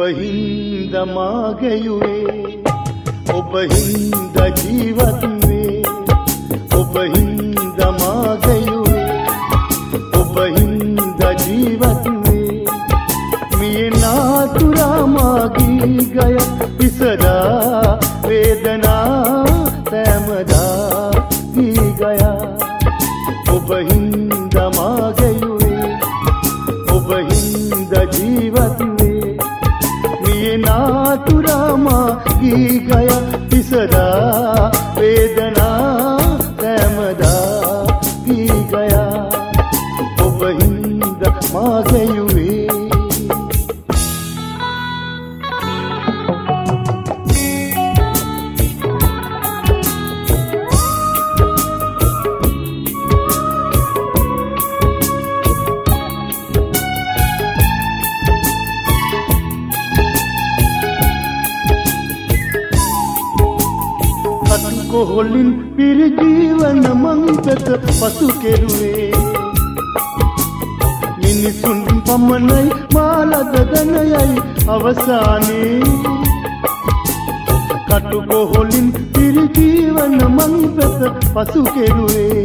හින්දා මා ගැයුවේ ඔබ හින්දා ජීවත් වේ ඔබ හින්දා මා ගැයුවේ ඔබ හින්දා ජීවත් වේ මිය නාතුරා මාගී ගය ඉසදා වේදනා තැමදා ගී ගයා ඔබ හින්දා මා ගැයුවේ ඔබ හින්දා ජීවත් වේ මිය නාතුරා මාගී ගය ඉසදා වේදනා තැමදා ගී ගයා ඔබ හින්දා මා ගැයුවේ කොහොලින් පිරි ජීවන මංගත පසු කෙරුවේ මිනිසුන් පමණයි මාලද දනයයි අවසානයේ කටු කොහොලින් පිරි ජීවන මංගත පසු කෙරුවේ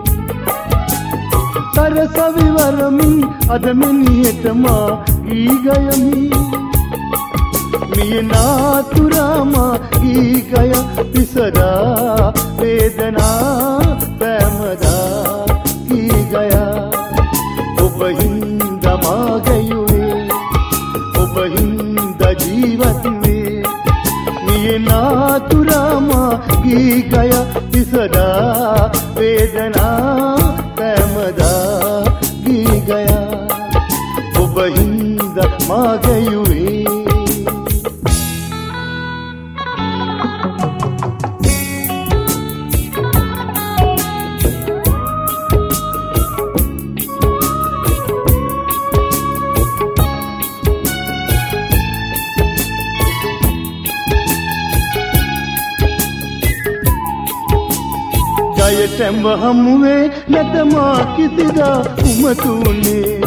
සරසවි වරමින් අද මිනිහෙට මා ගී ගයමි මිය නාතුරා මාගී ගය ඉසදා වේදනා තැමදා ගී ගයා ඔබ හින්දා මා ගැයුවේ ඔබ හින්දා ජීවත් වේ මිය නාතුරා මාගී ගය ඉසදා වේදනා තැමදා ගී ගයා ඔබ හින්දා මා ගැයුවේ ජයතැඹ හමුවේ නැතමා කිසිදා උමතුනේ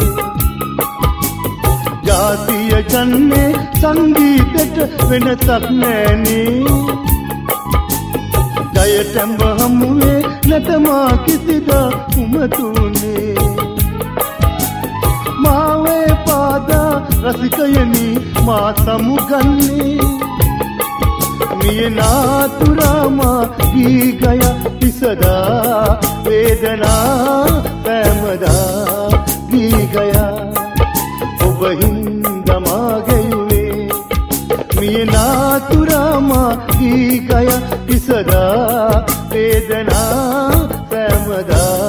ජාතිය ජන්නේ සංගීතයට වෙනසක් නෑනේ ජයතැඹ හමුවේ නැතමා කිසිදා උමතුනේ මාවේ පාදා රසිකයනි මා සමුගන්නේ මිය නාතුරා මාගී ගය ඉසදා වේදනා තැමදා ගී ගයා ඔබ හින්දා මා ගැයුවේ මිය නාතුරා මාගී ගය ඉසදා වේදනා තැමදා